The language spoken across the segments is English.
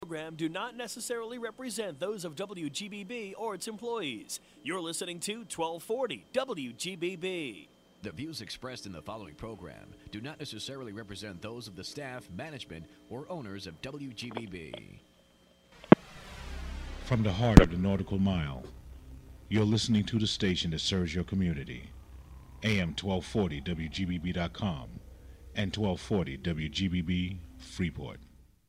program do not necessarily represent those of WGBB or its employees. You're listening to 1240 WGBB. The views expressed in the following program do not necessarily represent those of the staff, management, or owners of WGBB. From the heart of the Nautical Mile, you're listening to the station that serves your community. AM 1240 WGBB.com and 1240 WGBB Freeport.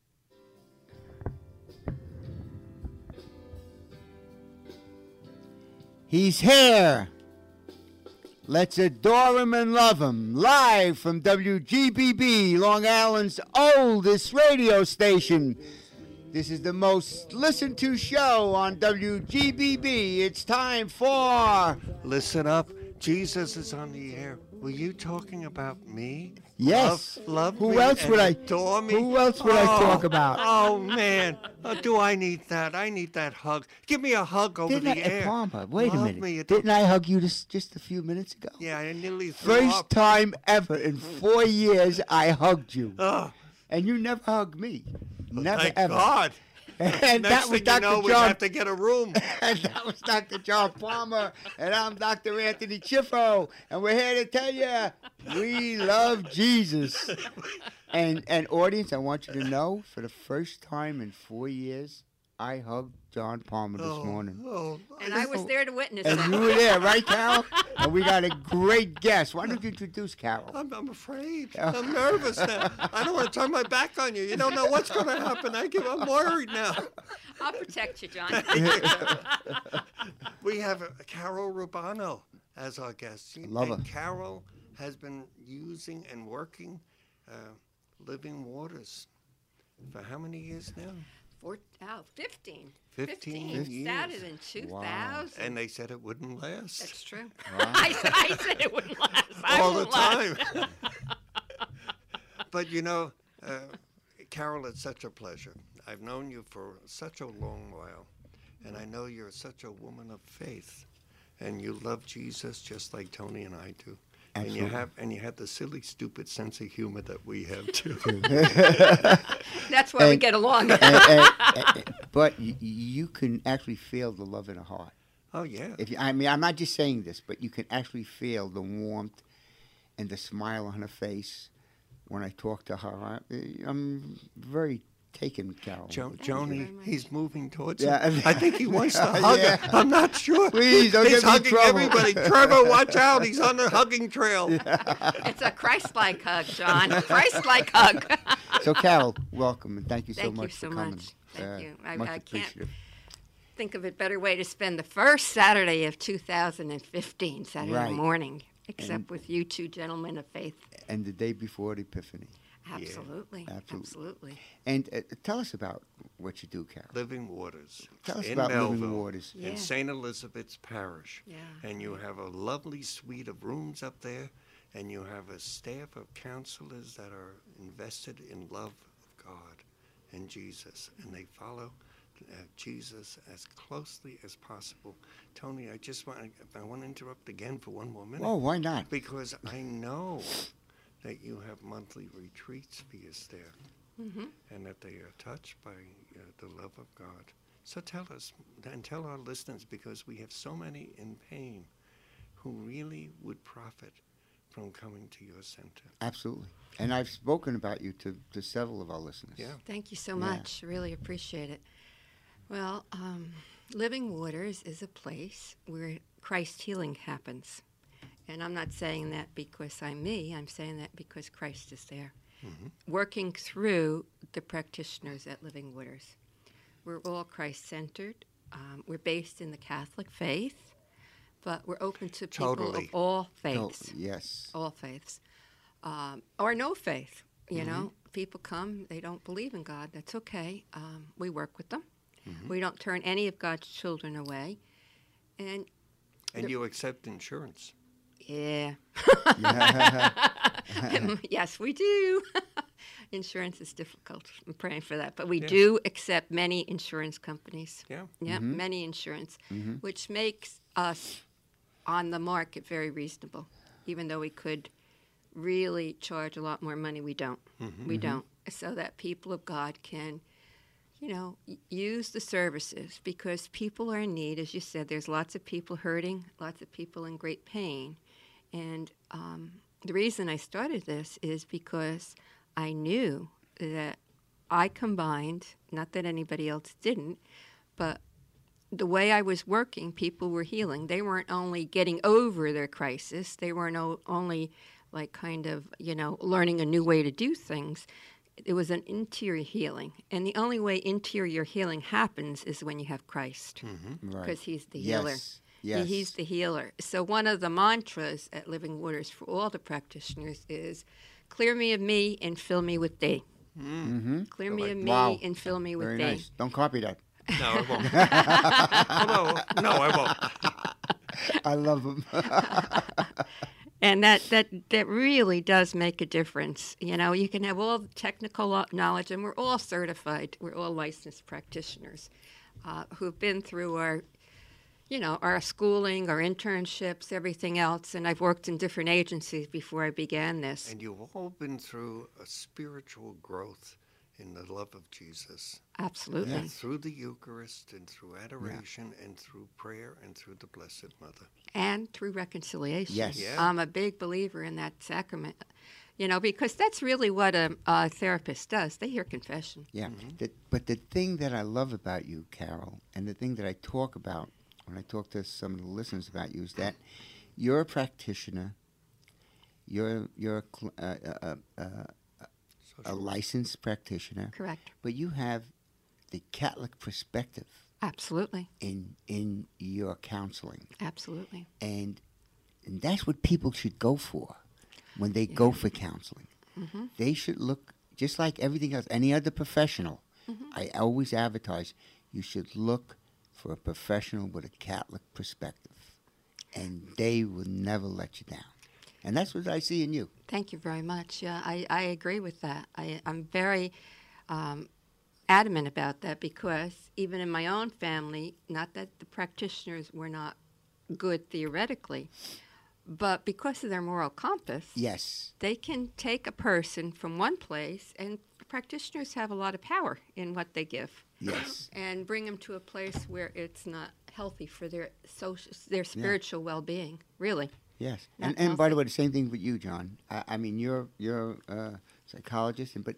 He's here. Let's adore him and love him. Live from WGBB, Long Island's oldest radio station. This is the most listened to show on WGBB. It's time for... Listen up. Jesus is on the air. Were you talking about me? Yes. Love Who me else and would I adore me? Who else would I talk about? Oh, man. Do I need that? I need that hug. Give me a hug over Didn't the I, air. Palmer, wait Love a minute. me. Didn't I hug you just a few minutes ago? Yeah, I nearly threw First up. time ever in 4 years I hugged you. Oh, And you never hugged me. Never thank ever. God. And Next that was thing Dr. you know, we John. have to get a room. And that was Dr. John Palmer, and I'm Dr. Anthony Chiffo, and we're here to tell you we love Jesus. And audience, I want you to know, for the first time in 4 years, I hugged John Palmer this morning. And I was there to witness And it. you were there, right, Carol? And we got a great guest. Why don't you introduce Carol? I'm afraid. I'm nervous now. I don't want to turn my back on you. You don't know what's going to happen. I'm worried now. I'll protect you, John. We have Carol Rubano as our guest. Love her. And Carol has been using and working Living Waters for how many years now? 15. 15 years. Started in 2000. And they said it wouldn't last. That's true. Wow. I said it wouldn't last. I All the won't last. time. But you know, Carol, it's such a pleasure. I've known you for such a long while, and I know you're such a woman of faith, and you love Jesus just like Tony and I do. Absolutely. And you have the silly, stupid sense of humor that we have too. That's why we get along. But you can actually feel the love in her heart. Oh yeah. I'm not just saying this, but you can actually feel the warmth and the smile on her face when I talk to her. I'm very taken, Carol. Joni, he's moving towards Yeah. her. I think he wants to hug Yeah. her. I'm not sure. Please, don't he's get me in hugging trouble. everybody. Trevor, watch out. He's on the hugging trail. It's a Christ-like hug, John. A Christ-like hug. So, Carol, welcome, and thank you so Thank you much so for coming. much. Thank you. Much I can't appreciative. think of a better way to spend the first Saturday of 2015, Saturday Right. morning, except with you two gentlemen of faith. And the day before the Epiphany. Absolutely. Absolutely. Absolutely. And tell us about what you do, Carol. Living Waters. Tell us in about Melville, Living Waters. Yeah. in St. Elizabeth's Parish. Yeah. And you have a lovely suite of rooms up there, and you have a staff of counselors that are invested in love of God and Jesus, and they follow Jesus as closely as possible. Tony, I want to interrupt again for one more minute. Oh, why not? Because I know that you have monthly retreats for your staff, and that they are touched by the love of God. So tell us, and tell our listeners, because we have so many in pain who really would profit from coming to your center. Absolutely. And I've spoken about you to several of our listeners. Yeah. Thank you so much. Really appreciate it. Well, Living Waters is a place where Christ healing happens. And I'm not saying that because I'm me. I'm saying that because Christ is there, working through the practitioners at Living Waters. We're all Christ-centered. We're based in the Catholic faith, but we're open to people Totally. of all faiths. Yes. All faiths. Or no faith, you know. People come, they don't believe in God. That's okay. We work with them. We don't turn any of God's children away. And you accept insurance. yeah. Yes, we do. Insurance is difficult. I'm praying for that. But we do accept many insurance companies. Yeah. Yeah, many insurance, which makes us on the market very reasonable. Even though we could really charge a lot more money, we don't. We don't. So that people of God can use the services because people are in need. As you said, there's lots of people hurting, lots of people in great pain. And the reason I started this is because I knew that I combined, not that anybody else didn't, but the way I was working, people were healing. They weren't only getting over their crisis. They weren't only learning a new way to do things. It was an interior healing. And the only way interior healing happens is when you have Christ. Right. Because he's the healer. Yes. He's the healer. So one of the mantras at Living Waters for all the practitioners is, clear me of me and fill me with thee. Mm-hmm. Clear me of me Wow. and fill me with Very thee. nice. Don't copy that. No, I won't. No, I won't. I love them. And that really does make a difference. You can have all the technical knowledge, and we're all certified. We're all licensed practitioners who've been through our schooling, our internships, everything else. And I've worked in different agencies before I began this. And you've all been through a spiritual growth in the love of Jesus. Absolutely. And through the Eucharist and through adoration and through prayer and through the Blessed Mother. And through reconciliation. Yes. Yeah. I'm a big believer in that sacrament, because that's really what a therapist does. They hear confession. Yeah. But the thing that I love about you, Carol, and the thing that I talk about when I talk to some of the listeners about you is that you're a practitioner. You're a licensed practitioner. Correct. But you have the Catholic perspective Absolutely. in your counseling. Absolutely. And that's what people should go for when they go for counseling. Mm-hmm. They should look just like everything else, any other professional. Mm-hmm. I always advertise you should look for a professional with a Catholic perspective, and they will never let you down. And that's what I see in you. Thank you very much. Yeah, I agree with that. I'm very adamant about that because even in my own family, not that the practitioners were not good theoretically, but because of their moral compass, Yes. they can take a person from one place, and practitioners have a lot of power in what they give, Yes. and bring them to a place where it's not healthy for their spiritual well-being, really. Yes. Not And by the healthy. way, the same thing with you, John. I mean, you're a psychologist, but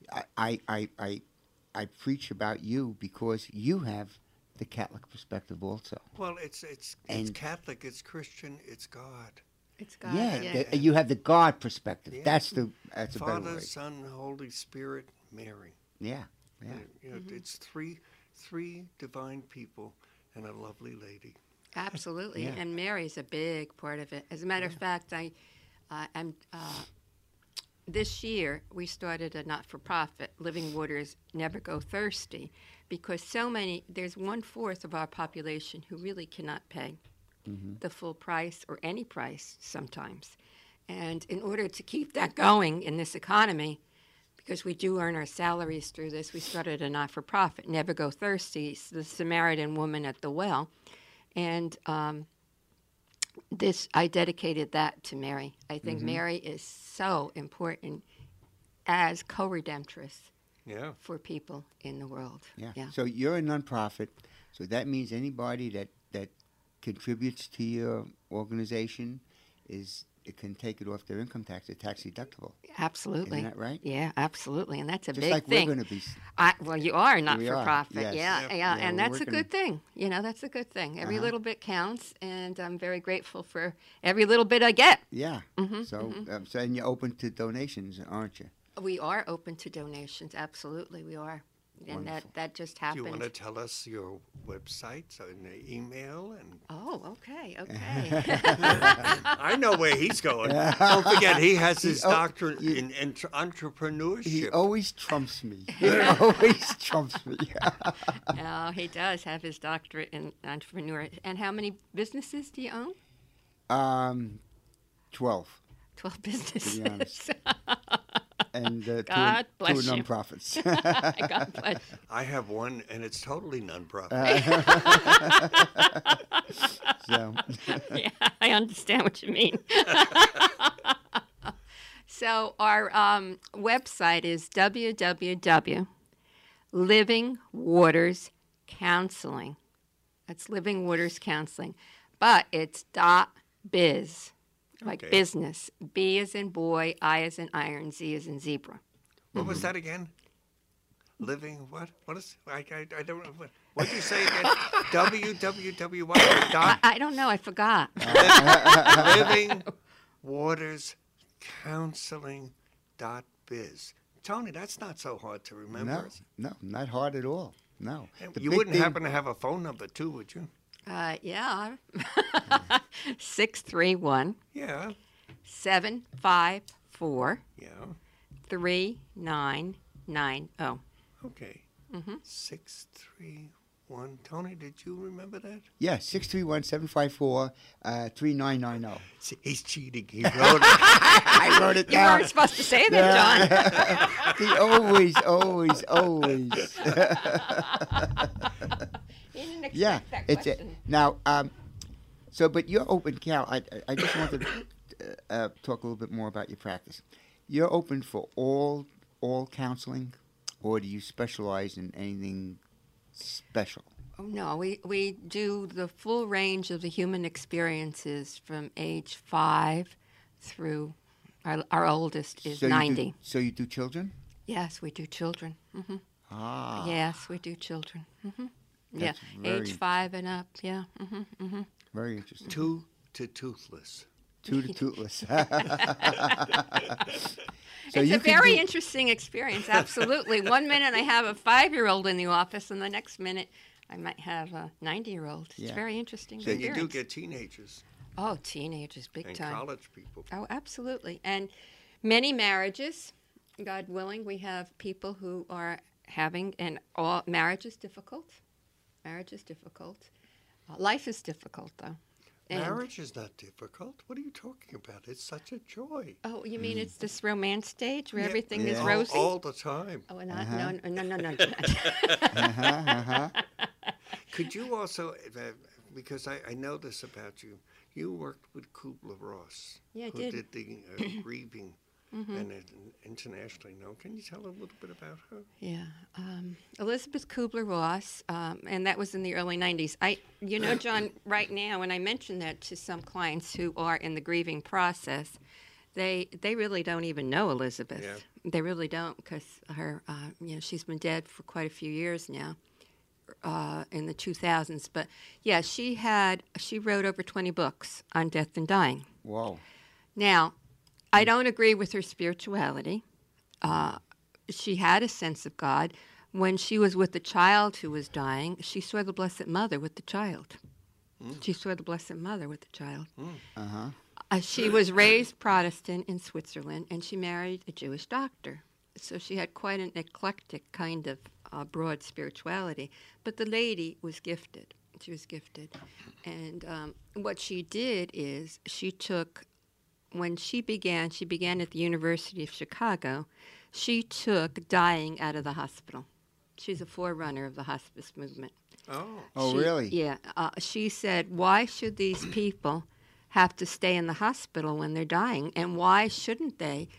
I preach about you because you have the Catholic perspective also. Well, it's And- Catholic, it's Christian, it's God. It's God. Yeah, you have the God perspective. Yeah. That's a better Father, word. Son, Holy Spirit, Mary. Yeah. It's three divine people and a lovely lady. Absolutely, Yeah. and Mary's a big part of it. As a matter of fact, I'm this year we started a not-for-profit, Living Waters Never Go Thirsty, because there's 1/4 of our population who really cannot pay the full price or any price sometimes. And in order to keep that going in this economy, because we do earn our salaries through this, we started a not-for-profit, Never Go Thirsty, the Samaritan Woman at the Well. And I dedicated that to Mary. I think Mary is so important as co-redemptress Yeah. for people in the world. Yeah. So you're a nonprofit. So that means anybody that contributes to your organization it can take it off their income tax. It's tax deductible. Absolutely. Isn't that right? Yeah, absolutely. And that's a Just big like thing. we're going to be. Well, you are not We for are, profit. yes. Yeah, Yep. yeah, Yeah, and we're that's a working- good thing. That's a good thing. Every Uh-huh. little bit counts, and I'm very grateful for every little bit I get. Yeah. So and you're open to donations, aren't you? We are open to donations. Absolutely, we are. And Wonderful. that just Do you happened. want to tell us your website and the email? And Oh, okay. I know where he's going. Don't forget, he has his Oh, doctorate in entrepreneurship. He always trumps me. He always trumps me. No, he does have his doctorate in entrepreneur. And how many businesses do you own? 12. 12 businesses. honest. And God two bless you. nonprofits. God bless. I have one, and it's totally non-profit. So, Yeah, I understand what you mean. So our website is Living Waters Counseling. That's Living Waters Counseling. But it's .biz, like Okay. business. B as in boy, I as in iron, Z as in zebra. What was that again? Living what? What is? I don't know. What did you say again? www what? I don't know. I forgot. Living Waters Counseling .biz. Tony, that's not so hard to remember. No, not hard at all. No. The You big wouldn't thing- happen to have a phone number too, would you? Yeah. 631 Yeah, 754 yeah. 3990. Okay. 631. Tony, did you remember that? Yeah, 631-754-3990. See, he's cheating. He wrote it. I wrote it You down. weren't supposed to say that, John. He always. You didn't expect Yeah, that it's it. question. Now, so, but you're open, Cal. I just wanted to talk a little bit more about your practice. You're open for all counseling, or do you specialize in anything special? Oh, no, we do the full range of the human experiences from age 5 through our oldest is So 90. So you do children? Yes, we do children. Ah. Yes, we do children. Yeah, That's very age 5 and up. Yeah. Very interesting. 2 to toothless. 2 to toothless. So It's you a can very do- interesting experience, absolutely. One minute I have a 5-year-old in the office, and the next minute I might have a 90-year-old. It's Yeah. a very interesting And you experience. do get teenagers Oh, teenagers, big and time. college people. Oh, absolutely. And many marriages, God willing, we have people who are having, and all marriage is difficult. Marriage is difficult. Life is difficult, though. And- Marriage is not difficult. What are you talking about? It's such a joy. Oh, you mean it's this romance stage where Yeah, everything is Yeah. rosy? All the time. Oh, not, no. Could you also, because I know this about you, you worked with Kubler-Ross, Yeah, I who did. did the grieving and internationally known. Can you tell a little bit about her? Yeah, Elizabeth Kubler-Ross, and that was in the early '90s. John, right now, when I mention that to some clients who are in the grieving process, they really don't even know Elizabeth. Yeah. They really don't, because her, she's been dead for quite a few years now, in the 2000s. But yeah, she wrote over 20 books on death and dying. Whoa. Now, I don't agree with her spirituality. She had a sense of God. When she was with the child who was dying, she saw the Blessed Mother with the child. She saw the Blessed Mother with the child. Uh-huh. She was raised Protestant in Switzerland, and she married a Jewish doctor. So she had quite an eclectic kind of broad spirituality. But the lady was gifted. She was gifted. And what she did is she took... When she began at the University of Chicago, she took dying out of the hospital. She's a forerunner of the hospice movement. Oh, really? Yeah. She said, why should these people have to stay in the hospital when they're dying, and why shouldn't they?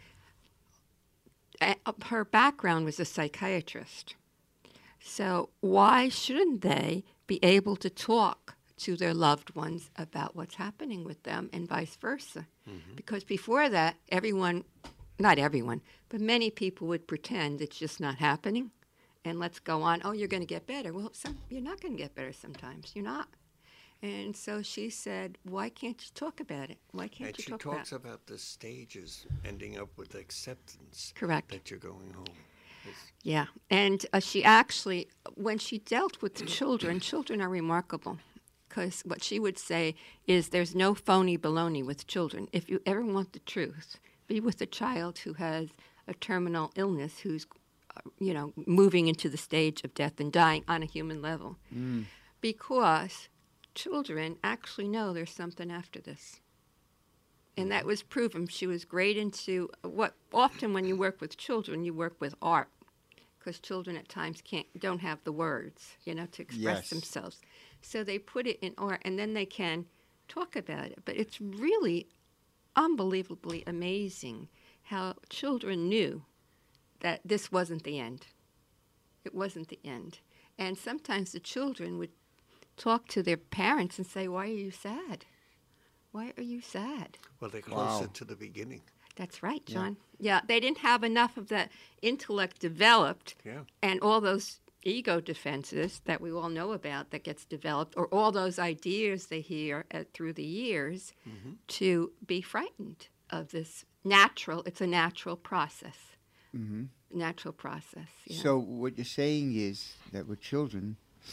Her background was a psychiatrist. So why shouldn't they be able to talk to their loved ones about what's happening with them and vice versa? Because before that, not everyone, but many people would pretend it's just not happening, and let's go on. Oh, you're going to get better. Well, you're not going to get better sometimes. You're not. And so she said, why can't you talk about it? Why can't And you she talk talks about it? about the stages ending up with acceptance. Correct. That you're going home. Yeah, and she actually, when she dealt with the children are remarkable, because what she would say is there's no phony baloney with children. If you ever want the truth, be with a child who has a terminal illness, who's, moving into the stage of death and dying on a human level. Because children actually know there's something after this. And that was proven. She was great into often when you work with children, you work with art, because children at times don't have the words, to express Yes. themselves. So they put it in art, and then they can talk about it. But it's really unbelievably amazing how children knew that this wasn't the end. It wasn't the end. And sometimes the children would talk to their parents and say, "Why are you sad? Why are you sad?" Well, they're closer Wow. to the beginning. That's right, John. Yeah, they didn't have enough of that intellect developed, Yeah. and all those ego defenses that we all know about that gets developed, or all those ideas they hear through the years, to be frightened of this natural. It's a natural process. Natural process. Yeah. So what you're saying is that with children,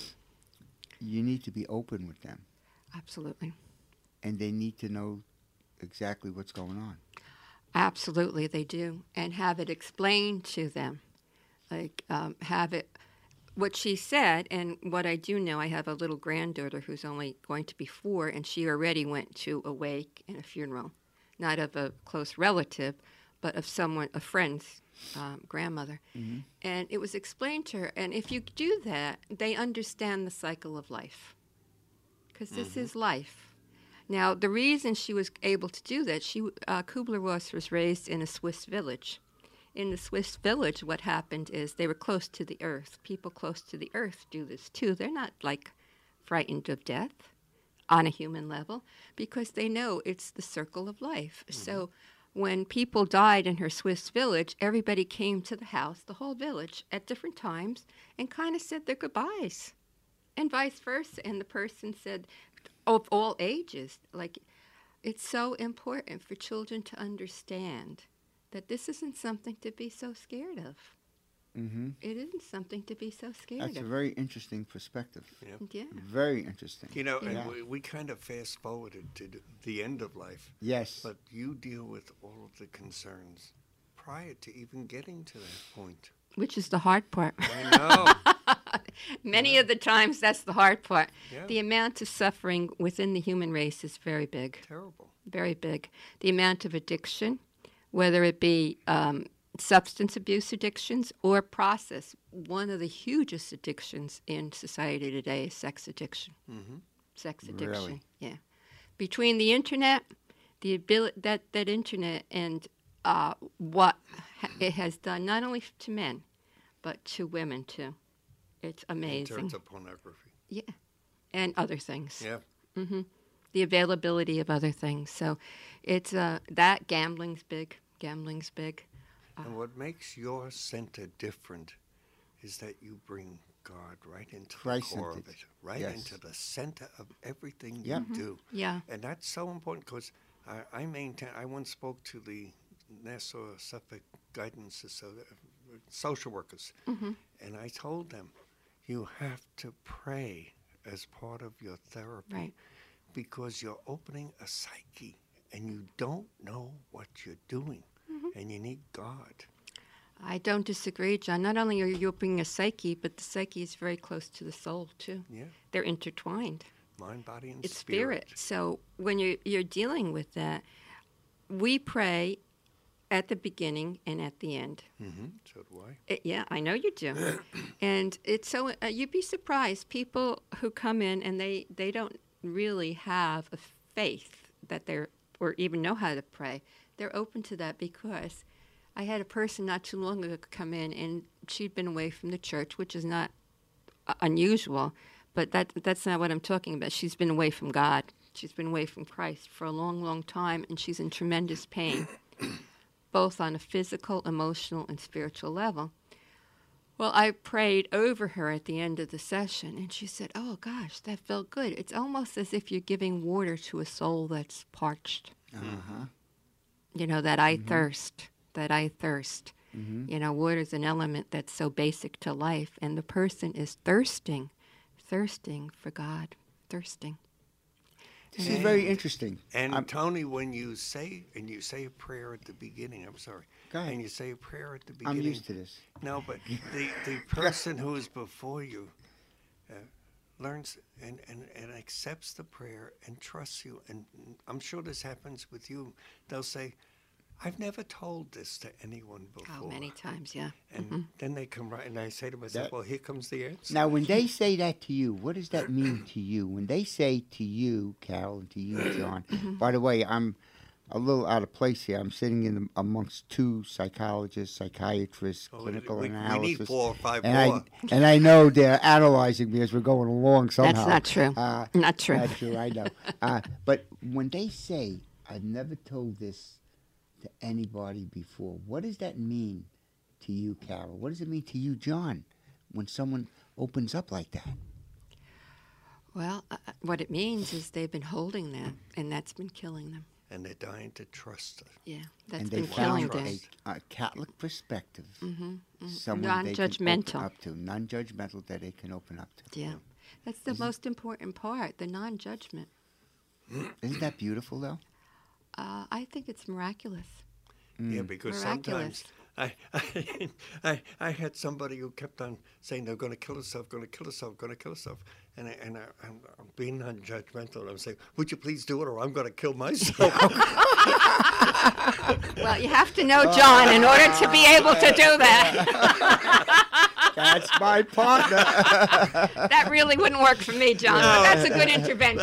you need to be open with them, Absolutely. and they need to know exactly what's going on. Absolutely, they do, and have it explained to them, like have it. What she said, and what I do know, I have a little granddaughter who's only going to be 4, and she already went to a wake and a funeral, not of a close relative, but of someone, a friend's grandmother. And it was explained to her, and if you do that, they understand the cycle of life, because this is life. Now, the reason she was able to do that, Kubler-Ross was raised in a Swiss village. In the Swiss village, what happened is they were close to the earth. People close to the earth do this too. They're not like frightened of death on a human level because they know it's the circle of life. So when people died in her Swiss village, everybody came to the house, the whole village, at different times and kind of said their goodbyes, and vice versa. And the person said, of all ages, like, it's so important for children to understand that this isn't something to be so scared of. Mm-hmm. It isn't something to be so scared That's a of. very interesting perspective. Yeah. Very interesting. You know, Yeah. and we kind of fast forwarded to the end of life, Yes. but you deal with all of the concerns prior to even getting to that point. Which is the hard part. I know. Many of the times, that's the hard part. Yeah. The amount of suffering within the human race is very big. Terrible. Very big. The amount of addiction, whether it be substance abuse addictions or process. One of the hugest addictions in society today is sex addiction. Sex addiction, Really? yeah. Between the internet, the ability that internet and what it has done, not only to men, but to women too. It's In amazing. terms of pornography. Yeah, and other things. Yeah. The availability of other things. So it's that gambling's big. Gambling's big. And what makes your center different is that you bring God right into the core of Christ-centered. it, right Yes. into the center of everything Yep. you do. Yeah. And that's so important because I maintain. I once spoke to the Nassau Suffolk Guidance social workers, and I told them, you have to pray as part of your therapy, Right. because you're opening a psyche, and you don't know what you're doing, and you need God. I don't disagree, John. Not only are you opening a psyche, but the psyche is very close to the soul too. Yeah, They're intertwined. mind, body, and It's spirit. So when you're dealing with that, we pray at the beginning and at the end. So do I. Yeah, I know you do. And it's so you'd be surprised people who come in and they don't really have a faith that they're or even know how to pray. They're open to that because I had a person not too long ago come in and she'd been away from the church, which is not unusual, but that's not what I'm talking about. She's been away from God. She's been away from Christ for a long, long time, and she's in tremendous pain, both on a physical, emotional, and spiritual level. Well, I prayed over her at the end of the session, and she said, "Oh, gosh, that felt good. It's almost as if you're giving water to a soul that's parched. You know, that I thirst, that I thirst. You know, water's an element that's so basic to life, and the person is thirsting for God, thirsting." This is very interesting. And Tony, when you say a prayer at the beginning, I'm sorry. Go ahead. And you say a prayer at the I'm beginning. used to this. No, but the person who is before you learns and accepts the prayer and trusts you. And I'm sure this happens with you. They'll say, "I've never told this to anyone before." Oh, many times, yeah. And then they come right, and I say to myself, That- "Well, here comes the answer." Now, when they say that to you, what does that mean to you? When they say to you, Carol, and to you, John. By the way, I'm a little out of place here. I'm sitting in amongst two psychologists, psychiatrists, Oh, clinical we analysis. need 4 or 5 and more. I know they're analyzing me as we're going along somehow. That's not true. Not true. Not true, I know. But when they say, I've never told this to anybody before, what does that mean to you, Carol? What does it mean to you, John, when someone opens up like that? Well, what it means is they've been holding that, and that's been killing them. And they're dying to trust it. Yeah, that's And been they killing found them. a Catholic perspective, someone they can Non-judgmental. open up to, non-judgmental that they can open up to. Yeah, that's the most important part, the non-judgment. Isn't that beautiful, though? I think it's miraculous. Yeah, because Miraculous. sometimes I had somebody who kept on saying they're going to kill herself, going to kill herself, going to kill herself, and I'm being non-judgmental. And I'm saying, would you please do it, or I'm going to kill myself. Well, you have to know John in order to be able to do that. That's my partner. That really wouldn't work for me, John. But that's a good intervention.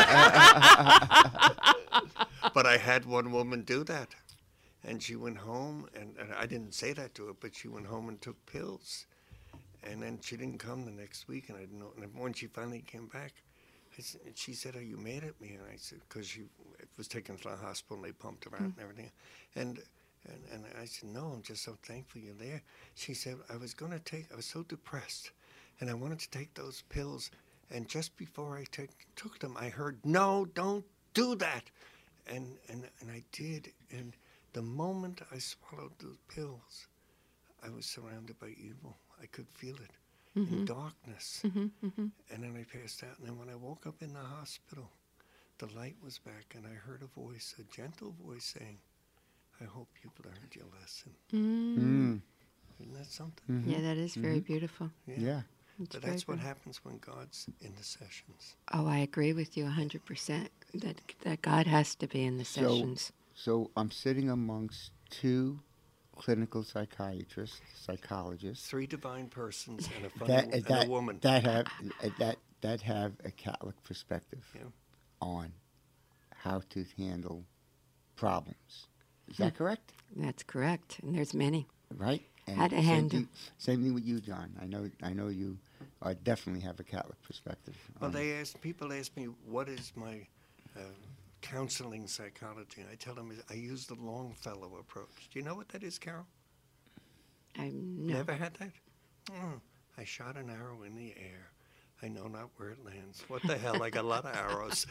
But I had one woman do that. And she went home, and I didn't say that to her, but she went home and took pills. And then she didn't come the next week, and I didn't know. And when she finally came back, she said, "Are you mad at me?" And I said, because she was taken to the hospital, and they pumped her out and everything. And I said, "No, I'm just so thankful you're there." She said, I was so depressed, and I wanted to take those pills. And just before I took them, I heard, "No, don't do that." And I did. And the moment I swallowed those pills, I was surrounded by evil. I could feel it in darkness. And then I passed out. And then when I woke up in the hospital, the light was back, and I heard a voice, a gentle voice saying, "I hope you've learned your lesson." Isn't that something? Yeah, that is very beautiful. Yeah. It's But that's very what good. happens when God's in the sessions. Oh, I agree with you 100%. That God has to be in the sessions. So I'm sitting amongst two clinical psychiatrists, psychologists 3 divine persons and a funny and a woman. that have a Catholic perspective Yeah. on how to handle problems. Is that correct? That's correct. And there's many. Right? And How to handle. Same thing with you, John. I know you definitely have a Catholic perspective. Well, people ask me, what is my counseling psychology? And I tell them I use the Longfellow approach. Do you know what that is, Carol? No. Never had that? I shot an arrow in the air. I know not where it lands. What the hell? I got a lot of arrows.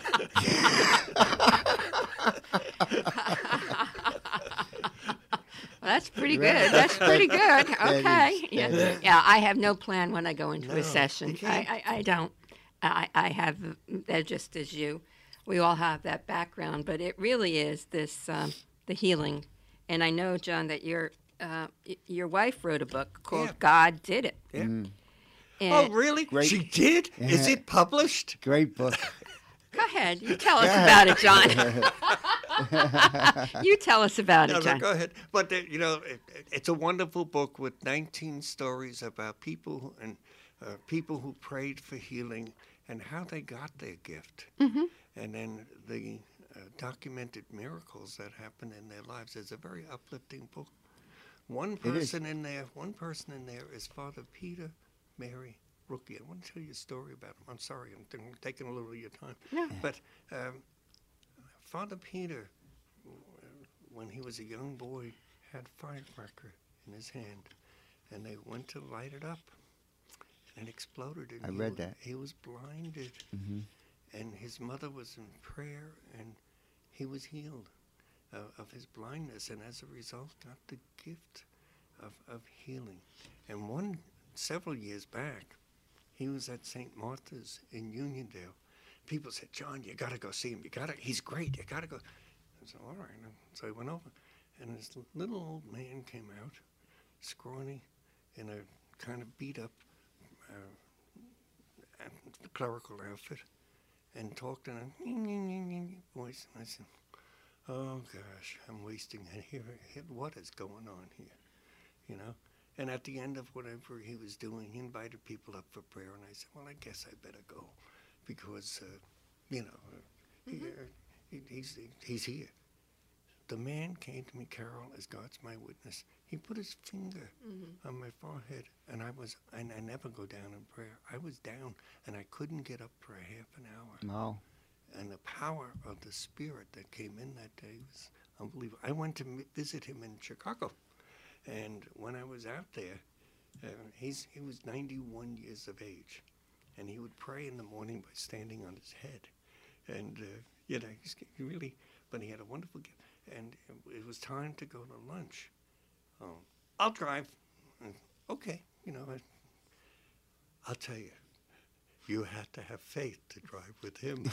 Well, that's pretty good. That's pretty good. Okay. is. Yeah, I have no plan when I go into No, a session. you can't. I don't. I have, they're just as you. We all have that background, but it really is this, the healing. And I know, John, that your wife wrote a book called Yeah. God Did It. Yeah. And Oh, really? Great. She did? Is it published? Great book. Go ahead. You tell us about it, John. You tell us about No, it, John. go ahead. But it's a wonderful book with 19 stories about people people who prayed for healing and how they got their gift, and then the documented miracles that happened in their lives. It's a very uplifting book. One person in there is Father Peter Mary Rookie. I want to tell you a story about him. I'm sorry, I'm taking a little of your time. No. But Father Peter, when he was a young boy, had a firecracker in his hand, and they went to light it up, and it exploded. And I read that. He was blinded, and his mother was in prayer, and he was healed of his blindness, and as a result got the gift of healing. And several years back, he was at St. Martha's in Uniondale. People said, "John, you got to go see him. He's great. You got to go." I said, "All right." So I went over, and this little old man came out, scrawny, in a kind of beat-up clerical outfit, and talked in a voice. And I said, "Oh gosh, I'm wasting it here. What is going on here?" You know. And at the end of whatever he was doing, he invited people up for prayer, and I said, "Well, I guess I better go, because he's here." the man came to me, Carol, as God's my witness. He put his finger on my forehead, and I never go down in prayer. I was down, and I couldn't get up for a half an hour. Wow. And the power of the Spirit that came in that day was unbelievable. I went to visit him in Chicago, and when I was out there, he was 91 years of age, and he would pray in the morning by standing on his head. And, he really, but he had a wonderful gift. And it was time to go to lunch. I'll drive. Okay, I'll tell you, you had to have faith to drive with him.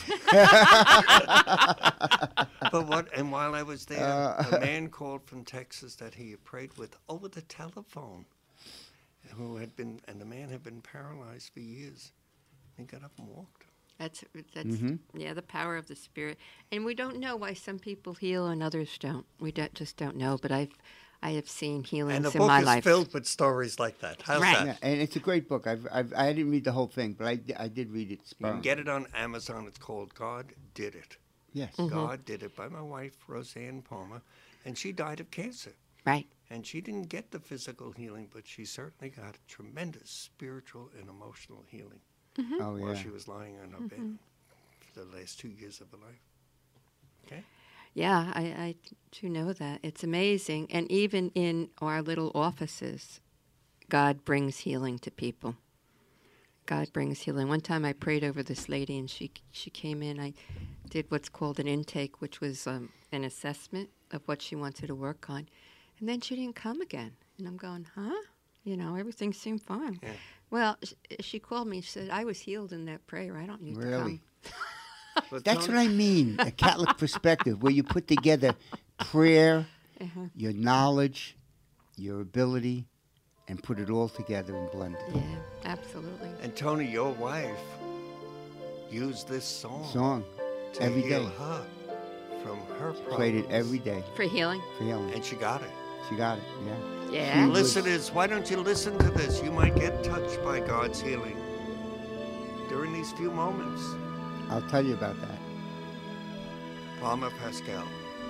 And while I was there, a man called from Texas that he had prayed with over the telephone, and the man had been paralyzed for years. He got up and walked. That's the power of the Spirit. And we don't know why some people heal and others don't. We just don't know. But I have seen healings in my life. And the book is filled with stories like that. How's that? Yeah, and it's a great book. I didn't read the whole thing, but I did read it. You can get it on Amazon. It's called God Did It. Yes. God Did It, by my wife, Roseanne Palmer. And she died of cancer. Right. And she didn't get the physical healing, but she certainly got tremendous spiritual and emotional healing. Oh, yeah. While she was lying on her bed for the last 2 years of her life. Okay? Yeah, I do know that. It's amazing. And even in our little offices, God brings healing to people. God brings healing. One time I prayed over this lady, and she came in. I did what's called an intake, which was an assessment of what she wanted to work on. And then she didn't come again. And I'm going, huh? Everything seemed fine. Yeah. Well, she called me. She said, I was healed in that prayer. I don't need to come. That's what I mean, a Catholic perspective, where you put together prayer, your knowledge, your ability, and put it all together and blend it. Yeah, absolutely. And Tony, your wife used this song to every heal day. her from her problems. Played it every day. For healing? For healing. And she got it. She got it, yeah. Yeah. Listeners, why don't you listen to this? You might get touched by God's healing during these few moments. I'll tell you about that. Palmer Pascal,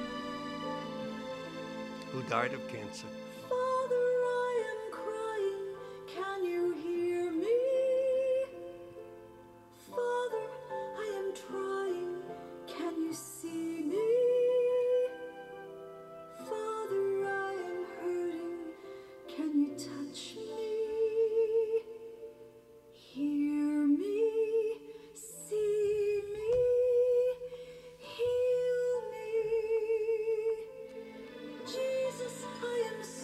who died of cancer. Father, I am crying. Can you hear me? Father, I am trying. Can you see me? Father, I am hurting. Can you touch me? Hear me, see me, heal me. Jesus, I am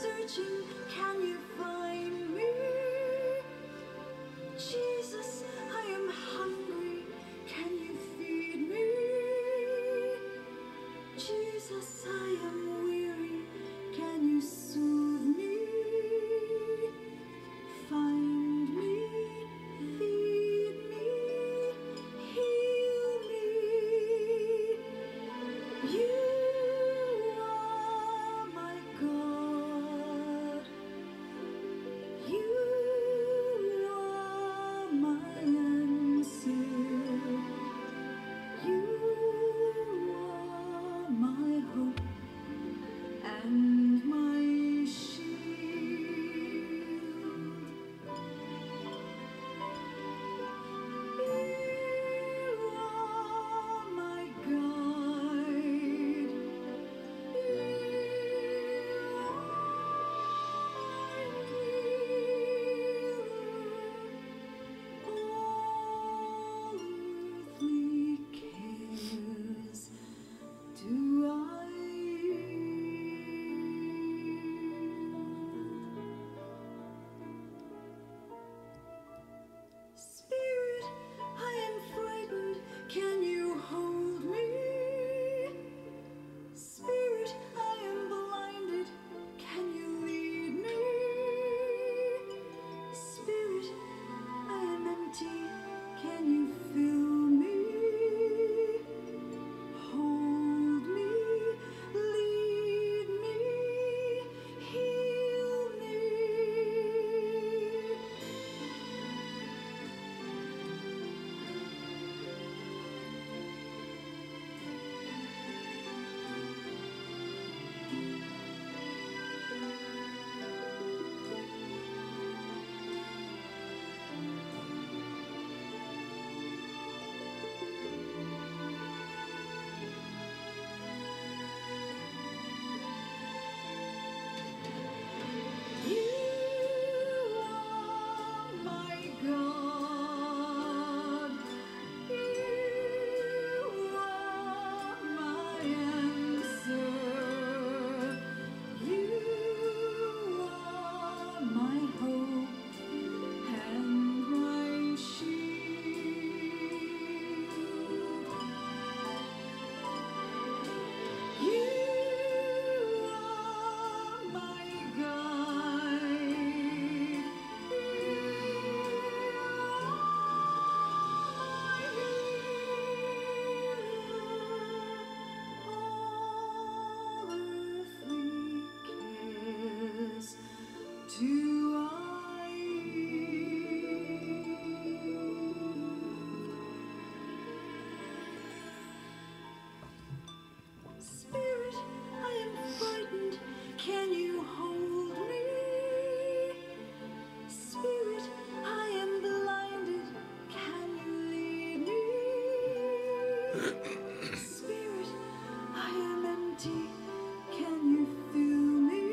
Spirit, I am empty. Can you fill me?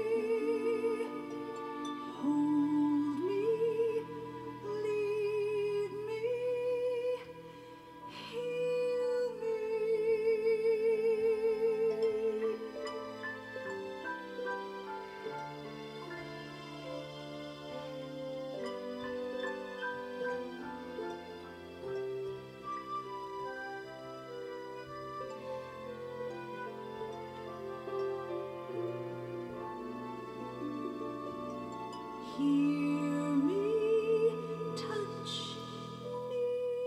Hold me, lead me, heal me. Hear me, touch me,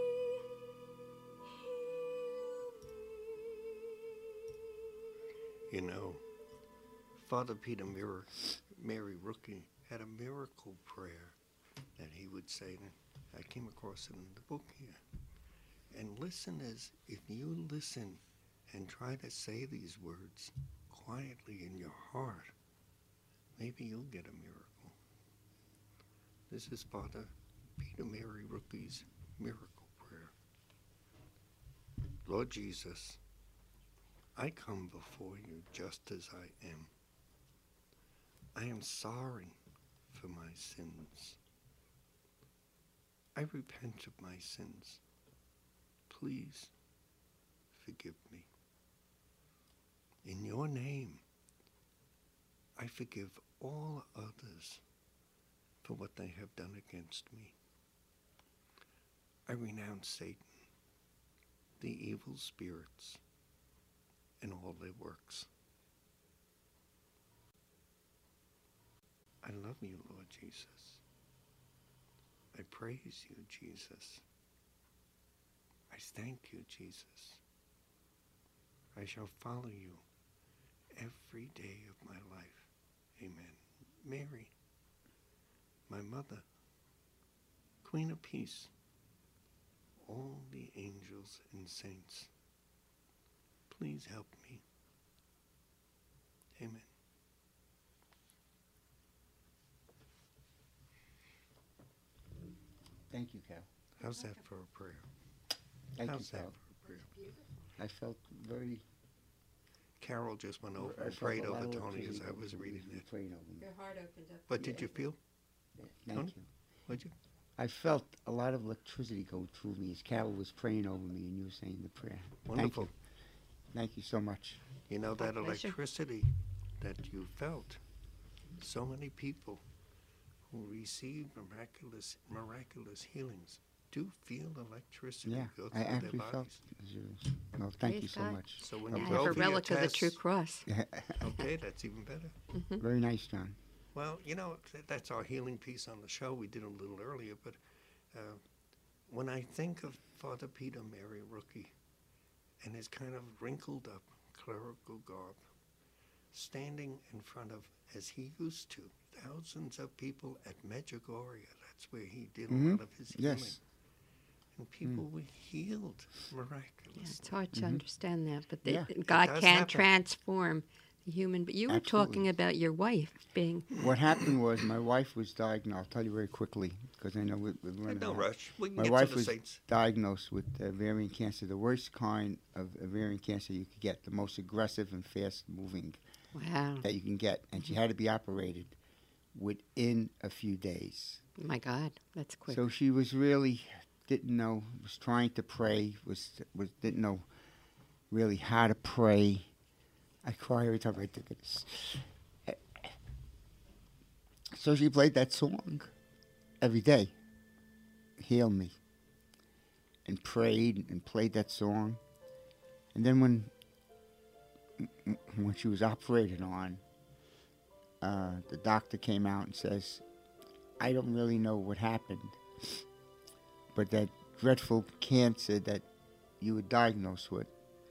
You know, Father Peter Mary Rookie had a miracle prayer that he would say. I came across it in the book here. And listeners, if you listen and try to say these words quietly in your heart, maybe you'll get a miracle. This is Father Peter Mary Rookie's miracle prayer. Lord Jesus, I come before you just as I am. I am sorry for my sins. I repent of my sins. Please forgive me. In your name, I forgive all others for what they have done against me. I renounce Satan, the evil spirits, and all their works. I love you, Lord Jesus. I praise you, Jesus. I thank you, Jesus. I shall follow you every day of my life. Amen. Mary, my mother, Queen of Peace, all the angels and saints, please help me. Amen. Thank you, Cal. How's that for a prayer? Thank How's you, that Cal. for a prayer? I felt very. Carol just went over I and felt prayed a lot over of Tony as electricity I was when reading you it. prayed over me. Your heart opened up. What did you feel? Yeah, thank Tony? you. Would you? I felt a lot of electricity go through me as Carol was praying over me and you were saying the prayer. Wonderful. Thank you. Thank you so much. You know, that pleasure. electricity that you felt, so many people who receive miraculous healings do feel electricity Yeah, go I through their actually felt. bodies. Well, thank Praise you so God. much. So when Yeah, you I go have a for your relic of the true tests, cross. okay, that's even better. Very nice, John. Well, you know, that's our healing piece on the show. We did a little earlier, but when I think of Father Peter Mary Rookie and his kind of wrinkled up clerical garb, standing in front of, as he used to, thousands of people at Medjugorje, that's where he did a lot of his healing. Yes. And people were healed Yeah, miraculously. it's hard to understand that, but Yeah. God does can happen. transform the human. But you were talking Absolutely. about your wife being. What happened was my wife was diagnosed. I'll tell you very quickly because I know we're running No out. rush. We can My get wife to the was saints. diagnosed with ovarian cancer, the worst kind of ovarian cancer you could get, the most aggressive and fast-moving Wow. that you can get, and she had to be operated within a few days. My God, that's quick. So she was really didn't know, was trying to pray, was didn't know really how to pray. I cry every time I think of this. So she played that song every day, Heal Me, and prayed and played that song. And then when she was operated on, the doctor came out and says, I don't really know what happened, but that dreadful cancer that you were diagnosed with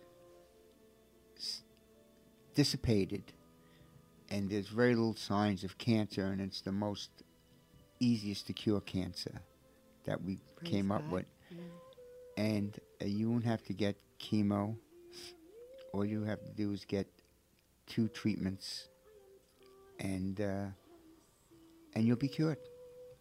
dissipated, and there's very little signs of cancer, and it's the most easiest to cure cancer that we Praise came up God. with. Yeah. And you won't have to get chemo. All you have to do is get 2 treatments, and you'll be cured.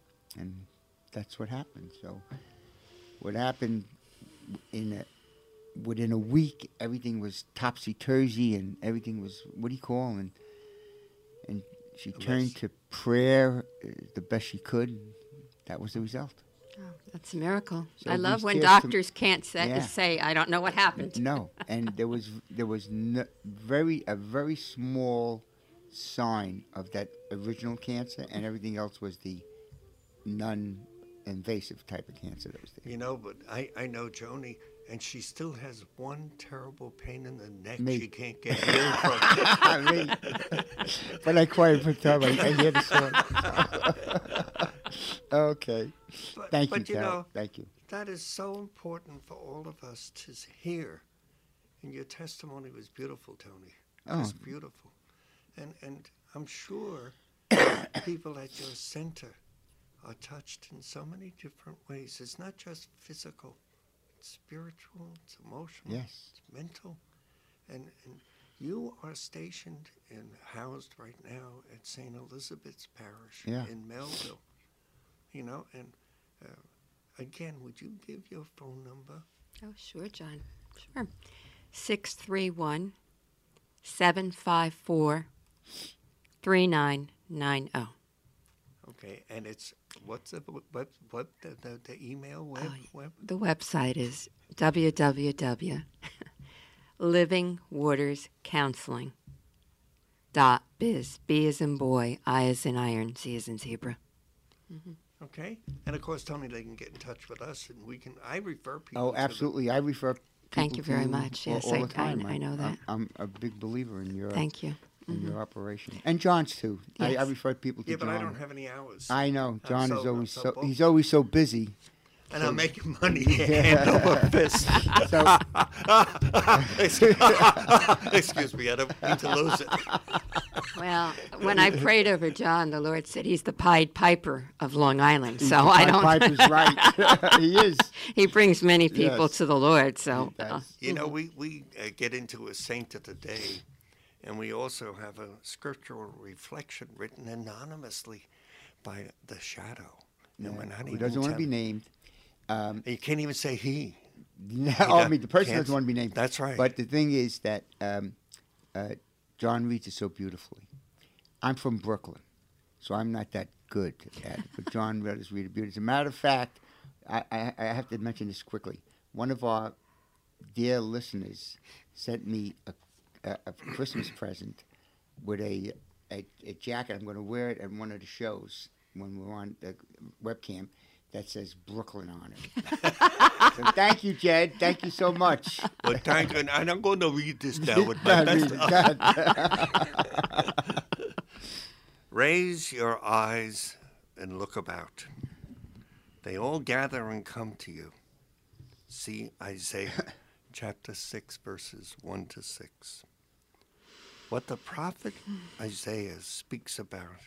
And that's what happened. So what happened in within a week, everything was topsy-turvy and everything was, what do you call, and she turned to prayer the best she could. That was the result. Oh, that's a miracle. So I love these when tears doctors can't Yeah. say, I don't know what happened. No, and there was a very small sign of that original cancer, and everything else was the non-invasive type of cancer that was there. You know, but I know Joni, and she still has one terrible pain in the neck Me. she can't get healed from. I mean, but I quiet for time. I hear the song. Okay. But, Thank but you, you Carol. know, Thank you. that is so important for all of us to hear. And your testimony was beautiful, Tony. It was beautiful. And I'm sure people at your center are touched in so many different ways. It's not just physical, it's spiritual, it's emotional, Yes. it's mental. And you are stationed and housed right now at St. Elizabeth's Parish Yeah. in Melville. You know, and again, would you give your phone number? Oh, sure, John. Sure. 631 754 3990. Okay, and it's what's the the email web? The website is www.livingwaterscounseling.biz. B as in boy, I as in iron, Z as in zebra. Okay, and of course, Tony, they can get in touch with us, and we can. I refer people. Oh, to the- absolutely. I refer people Thank you very to much. all- Yes, all I- the time. I know that. I'm a big believer in your Thank you. in your operation, and John's too. I Yes. refer people to Yeah, but John. I don't have any hours. I know John is I'm always so so booked. he's always so busy. And I'm making money hand over fist. So Excuse me, I don't mean to lose it. Well, when I prayed over John, the Lord said he's the Pied Piper of Long Island. So My I don't. Piper's right. He is. He brings many people Yes. to the Lord. So He does. You know, we get into a saint of the day, and we also have a scriptural reflection written anonymously by the shadow. And we're not Who even doesn't want to be telling- named? You can't even say he. I mean, the person can't- doesn't want to be named. That's right. But the thing is that John reads it so beautifully. I'm from Brooklyn, so I'm not that good at it. But John does read it beautifully. As a matter of fact, I have to mention this quickly. One of our dear listeners sent me a Christmas present with a jacket. I'm going to wear it at one of the shows when we're on the webcam that says Brooklyn on it. So thank you, Jed. Thank you so much. But thank you, and I'm going to read this down with my God, best. read it. God. Raise your eyes and look about. They all gather and come to you. See Isaiah chapter 6, verses 1 to 6. What the prophet Isaiah speaks about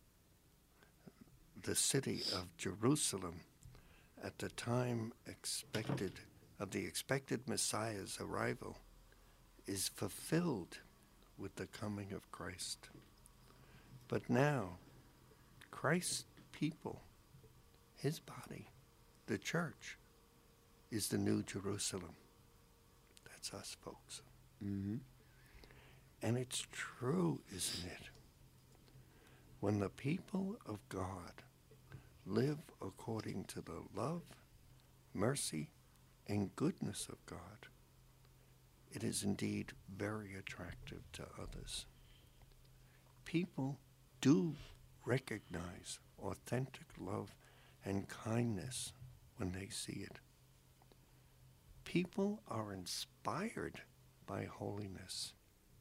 the city of Jerusalem at the time of the expected Messiah's arrival is fulfilled with the coming of Christ. But now, Christ's people, his body, the church, is the new Jerusalem. That's us, folks. Mhm. And it's true, isn't it? When the people of God live according to the love, mercy, and goodness of God, it is indeed very attractive to others. People do recognize authentic love and kindness when they see it. People are inspired by holiness.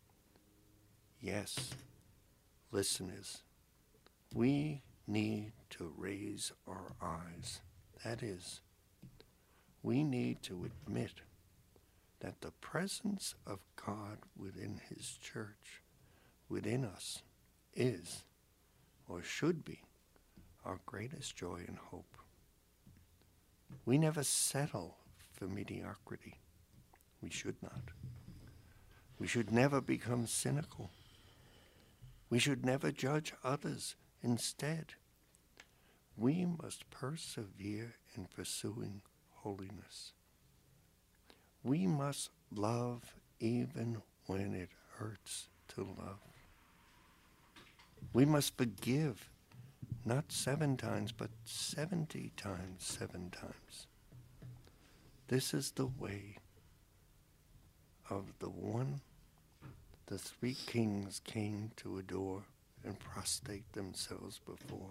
Yes, listeners, we need to raise our eyes. That is, we need to admit that the presence of God within his church, within us, is, or should be, our greatest joy and hope. We never settle for mediocrity. We should not. We should never become cynical. We should never judge others. Instead, we must persevere in pursuing holiness. We must love even when it hurts to love. We must forgive, not 7 times, but 70 times 7 times. This is the way of the one the 3 kings came to adore and prostrate themselves before.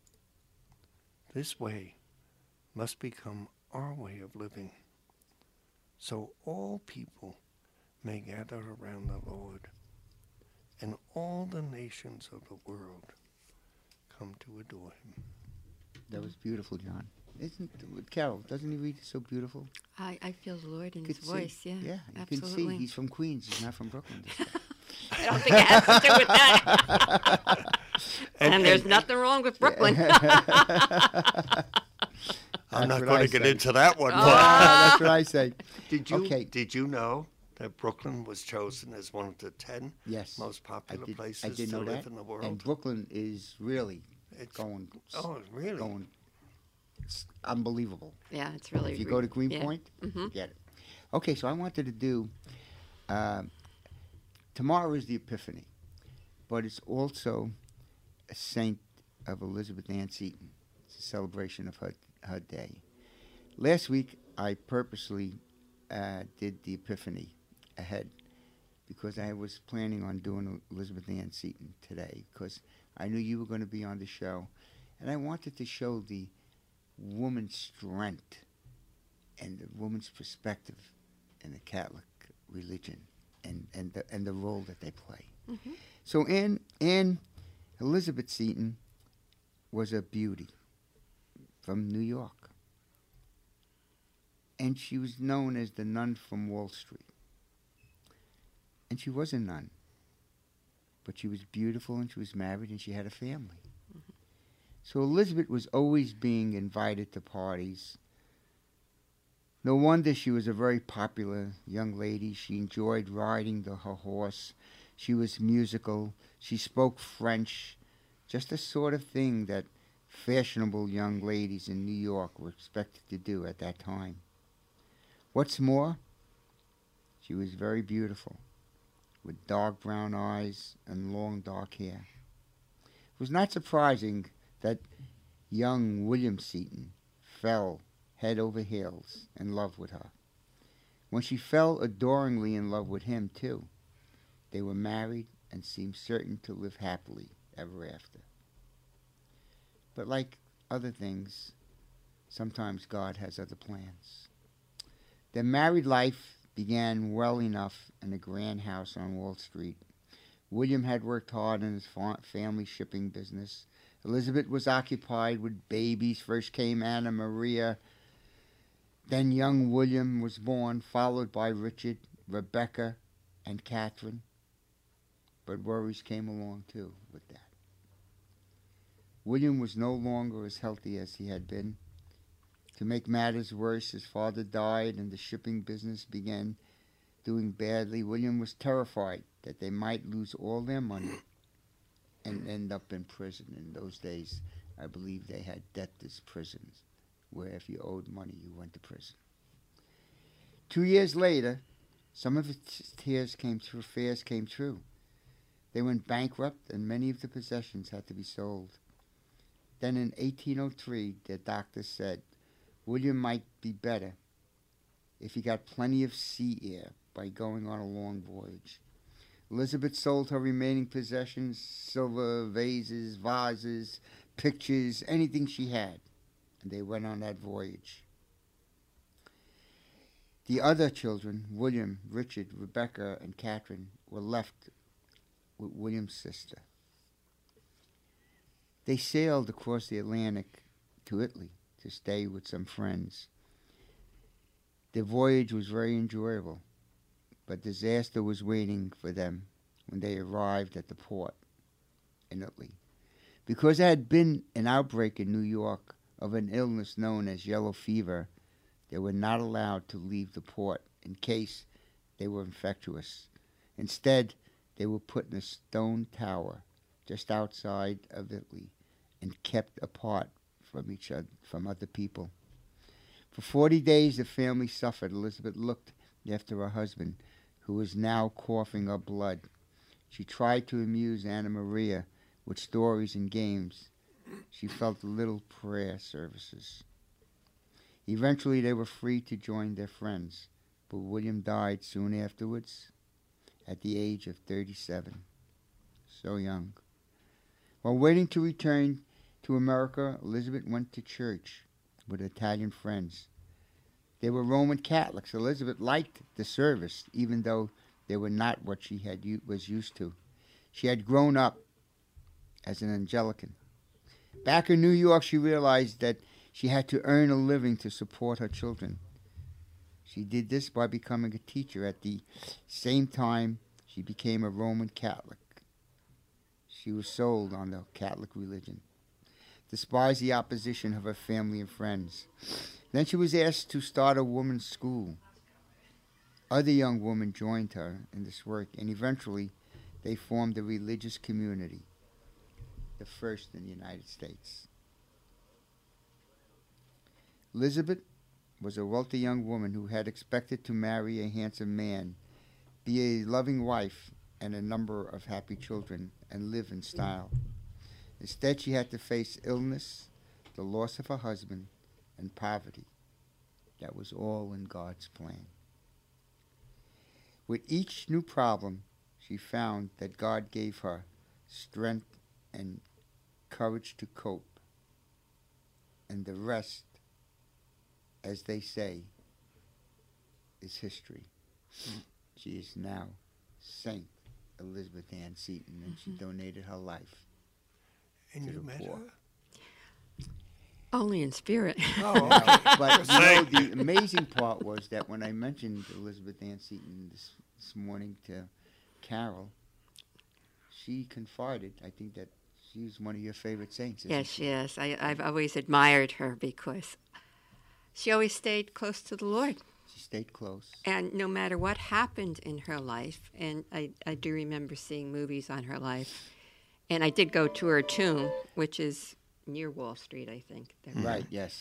This way must become our way of living, so all people may gather around the Lord, and all the nations of the world come to adore him. That was beautiful, John. Isn't Carol? Doesn't he read it so beautiful? I feel the Lord in Could his voice. see. Yeah, Yeah, you absolutely. can see he's from Queens. He's not from Brooklyn. I don't think it has to do with that. and there's nothing wrong with Brooklyn. I'm not what going I to get say. into that one. That's what I say. Did you know that Brooklyn was chosen as one of the 10 Yes. most popular I places did to know live that. in the world? And Brooklyn is really It's- going. Oh, really? Going. It's unbelievable. Yeah, it's really. If you go to yeah. Greenpoint, Mhm. get it. Okay, so I wanted to do. Tomorrow is the Epiphany, but it's also a saint of Elizabeth Ann Seton. It's a celebration of her day. Last week, I purposely did the Epiphany ahead because I was planning on doing Elizabeth Ann Seton today because I knew you were going to be on the show, and I wanted to show the woman's strength and the woman's perspective in the Catholic religion and the role that they play. Mhm. So Anne Elizabeth Seton was a beauty from New York. And she was known as the nun from Wall Street. And she was a nun. But she was beautiful and she was married and she had a family. Mm-hmm. So Elizabeth was always being invited to parties. No wonder she was a very popular young lady. She enjoyed riding her horse. She was musical. She spoke French. Just the sort of thing that fashionable young ladies in New York were expected to do at that time. What's more, she was very beautiful, with dark brown eyes and long dark hair. It was not surprising that young William Seton fell head over heels in love with her. When she fell adoringly in love with him, too, they were married and seemed certain to live happily ever after. But like other things, sometimes God has other plans. Their married life began well enough in a grand house on Wall Street. William had worked hard in his family shipping business. Elizabeth was occupied with babies. First came Anna Maria. Then young William was born, followed by Richard, Rebecca, and Catherine. But worries came along, too, with that. William was no longer as healthy as he had been. To make matters worse, his father died and the shipping business began doing badly. William was terrified that they might lose all their money and end up in prison. In those days, I believe they had debtors' prisons, where if you owed money, you went to prison. 2 years later, some of his fears came true. They went bankrupt, and many of the possessions had to be sold. Then in 1803, their doctor said William might be better if he got plenty of sea air by going on a long voyage. Elizabeth sold her remaining possessions, silver vases, vases, pictures, anything she had, and they went on that voyage. The other children, William, Richard, Rebecca, and Catherine, were left with William's sister. They sailed across the Atlantic to Italy to stay with some friends. Their voyage was very enjoyable, but disaster was waiting for them when they arrived at the port in Italy. Because there had been an outbreak in New York of an illness known as yellow fever, they were not allowed to leave the port in case they were infectious. Instead, they were put in a stone tower just outside of Italy and kept apart from each other, from other people. For 40 days, the family suffered. Elizabeth looked after her husband, who was now coughing up blood. She tried to amuse Anna Maria with stories and games. She felt little prayer services. Eventually, they were free to join their friends, but William died soon afterwards at the age of 37. So young. While waiting to return to America, Elizabeth went to church with Italian friends. They were Roman Catholics. Elizabeth liked the service, even though they were not what she was used to. She had grown up as an Anglican. Back in New York, she realized that she had to earn a living to support her children. She did this by becoming a teacher. At the same time, she became a Roman Catholic. She was sold on the Catholic religion, despised the opposition of her family and friends. Then she was asked to start a women's school. Other young women joined her in this work, and eventually they formed a religious community, the first in the United States. Elizabeth was a wealthy young woman who had expected to marry a handsome man, be a loving wife, and a number of happy children, and live in style. Instead, she had to face illness, the loss of her husband, and poverty. That was all in God's plan. With each new problem, she found that God gave her strength and courage to cope. And the rest, as they say, is history. She is now Saint Elizabeth Ann Seton, and she donated her life And to you the met poor. her? Only in spirit. Oh, okay. But you know, the amazing part was that when I mentioned Elizabeth Ann Seton this morning to Carol, she confided, I think, that she's one of your favorite saints. Isn't Yes, she is. I've always admired her because she always stayed close to the Lord. She stayed close. And no matter what happened in her life, and I do remember seeing movies on her life, and I did go to her tomb, which is near Wall Street, I think. There. Right, yes.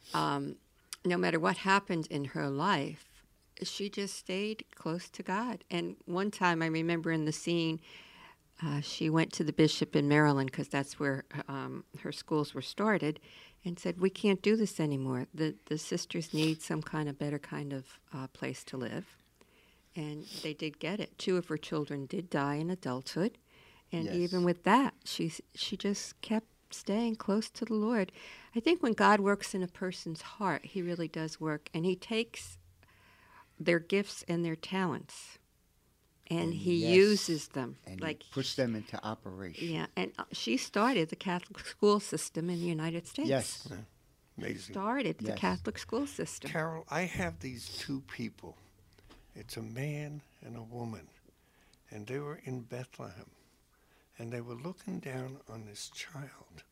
No matter what happened in her life, she just stayed close to God. And one time I remember in the scene, she went to the bishop in Maryland because that's where her schools were started, and said, "We can't do this anymore. The sisters need some kind of better kind of place to live." And they did get it. 2 of her children did die in adulthood, and Yes. even with that, she just kept staying close to the Lord. I think when God works in a person's heart, He really does work, and He takes their gifts and their talents, and He yes, uses them. And like he puts them into operation. yeah, and she started the Catholic school system in the United States. Yes. Amazing. Started the Yes. Catholic school system. Carol, I have these 2 people. It's a man and a woman, and they were in Bethlehem, and they were looking down on this child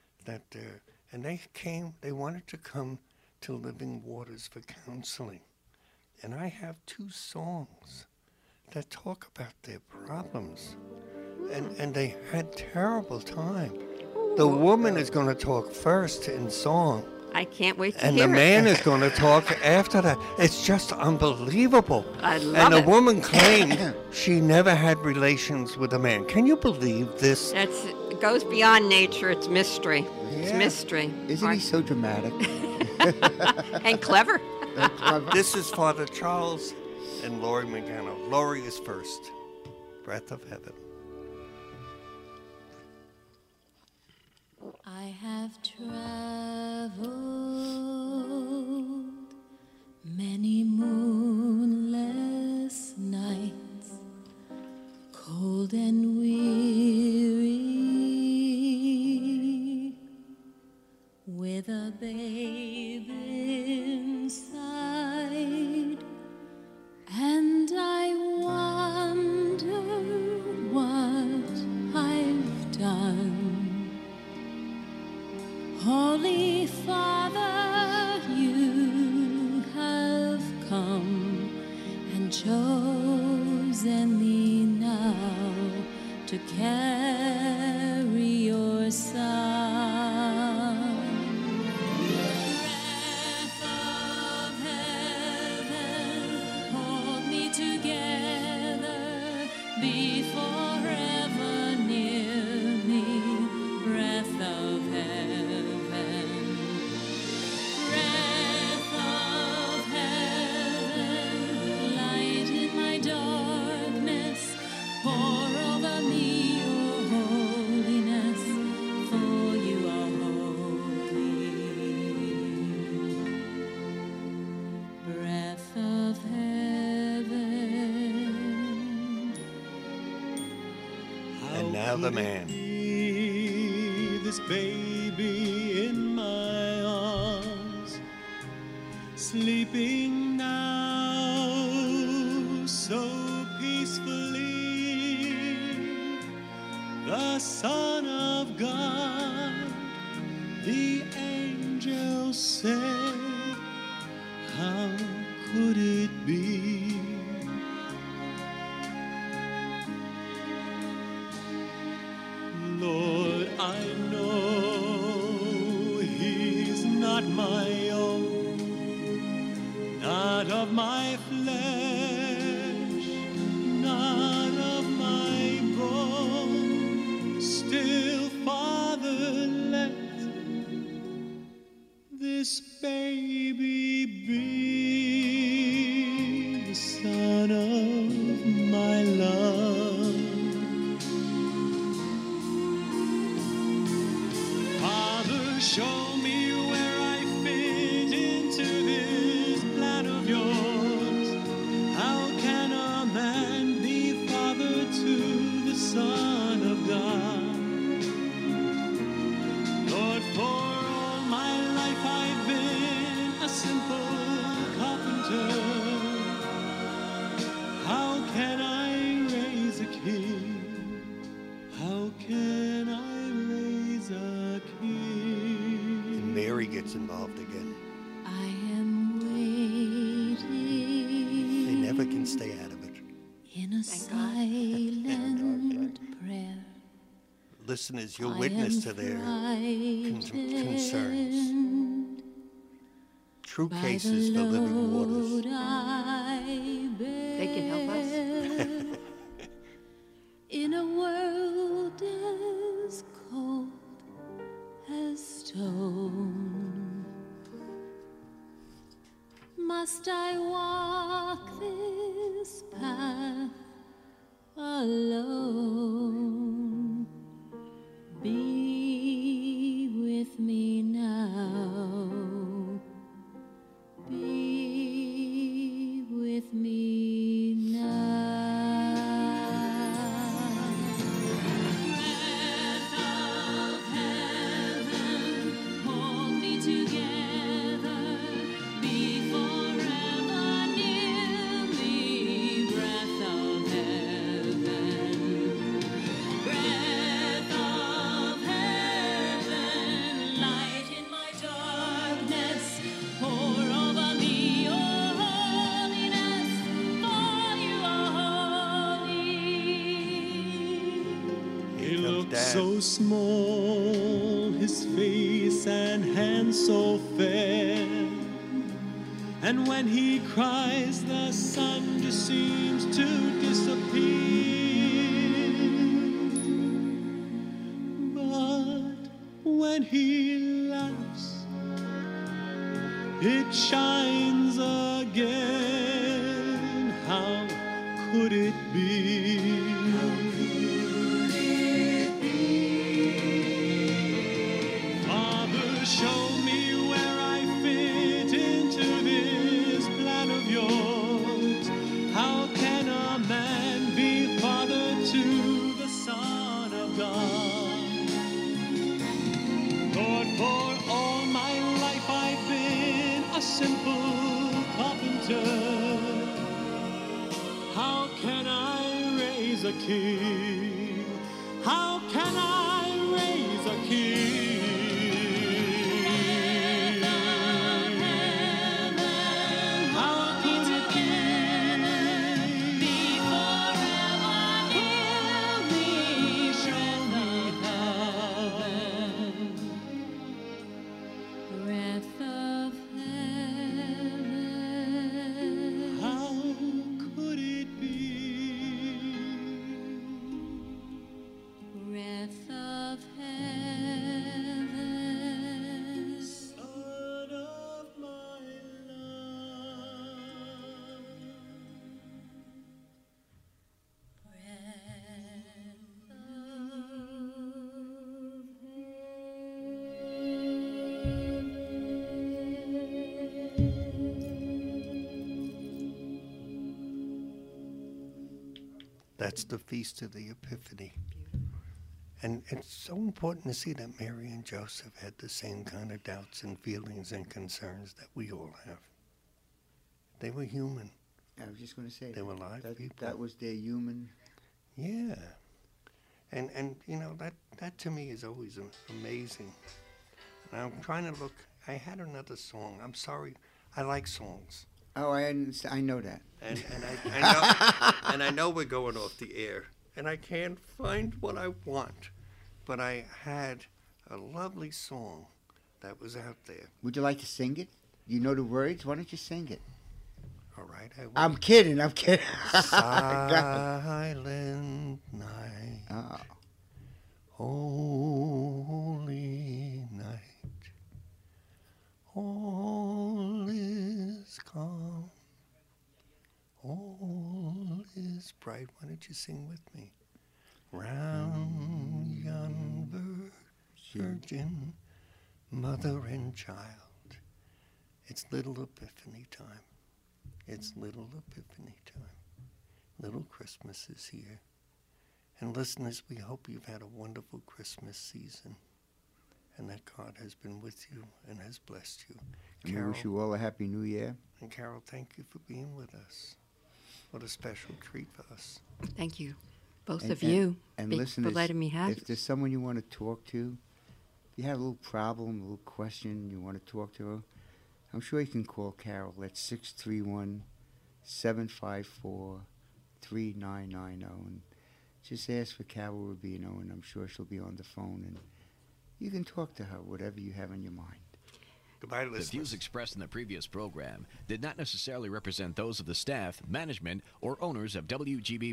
and they wanted to come to Living Waters for counseling. And I have 2 songs that talk about their problems, and they had terrible time. The woman is going to talk first in song, I can't wait to and hear the it. man is going to talk after that. It's just unbelievable. I love And the it. woman claimed she never had relations with a man. Can you believe this? It goes beyond nature. It's mystery. It's Yeah. mystery. Isn't he so dramatic? And clever. This is Father Charles and Laurie Magano. Laurie is first. Breath of Heaven. I have traveled many moonless nights, cold and weary, with a babe inside, and I wonder what I've done. Holy Father, you have come and chosen me now to carry your Son. Breath of heaven, be forever near me, breath of heaven. Breath of heaven, light in my darkness, pour over me your holiness, for you are holy. Breath of heaven. And now the man. This baby in my arms, sleeping now so peacefully, the Son of God, the angels say, how could it be? Lord, I know he's not my own, not of my flesh, not of my bone. Still, Father, let this baby be the son of my love. Show me where I fit into this plan of yours. How can a man be father to the Son of God? Lord, for all my life I've been a simple carpenter. How can I raise a king? How can I raise a king? Mary gets involved again. I am waiting. They never can stay out of it. In a silent prayer. Listen as your witness to their concerns. True cases for living waters. They can help us. In a world as cold as stone, must I walk this path alone? Be with me now. Be with me now. So small, his face and hands so fair, and when he cries the sun just seems to disappear. But when he laughs, it shines again. How could it be? Show me where I fit into this plan of yours. How can a man be father to the Son of God? Lord, for all my life I've been a simple carpenter. How can I raise a king? How can I raise a king? That's the Feast of the Epiphany. And it's so important to see that Mary and Joseph had the same kind of doubts and feelings and concerns that we all have. They were human. I was just going to say They were live people. That was their human. Yeah. And you know, that to me is always amazing. And I'm trying to look. I had another song. I'm sorry. I like songs. Oh, I know that. And I know, and I know we're going off the air. And I can't find what I want. But I had a lovely song that was out there. Would you like to sing it? You know the words? Why don't you sing it? All right, I will. I'm kidding. Silent night. Oh. Holy night. All is calm. All is bright. Why don't you sing with me? Round yon virgin, mother and child. It's little Epiphany time. It's little Epiphany time. Little Christmas is here. And listeners, we hope you've had a wonderful Christmas season and that God has been with you and has blessed you. And we wish you all a Happy New Year. And Carol, thank you for being with us. What a special treat for us. Thank you, both of you, and for listeners, letting me have if there's someone you want to talk to, if you have a little problem, a little question, you want to talk to her, I'm sure you can call Carol at 631-754-3990 and just ask for Carol Rubino, and I'm sure she'll be on the phone, and you can talk to her, whatever you have on your mind. Goodbye, The listeners. views expressed in the previous program did not necessarily represent those of the staff, management, or owners of WGB.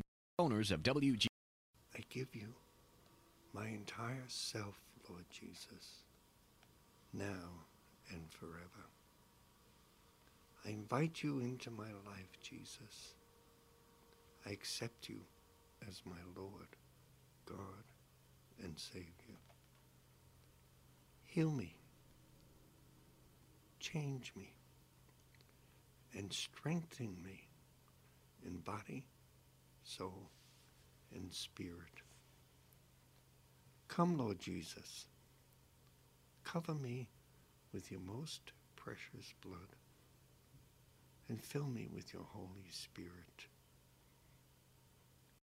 I give you my entire self, Lord Jesus, now and forever. I invite you into my life, Jesus. I accept you as my Lord, God, and Savior. Heal me, change me, and strengthen me in body, soul, and spirit. Come, Lord Jesus, cover me with your most precious blood and fill me with your Holy Spirit.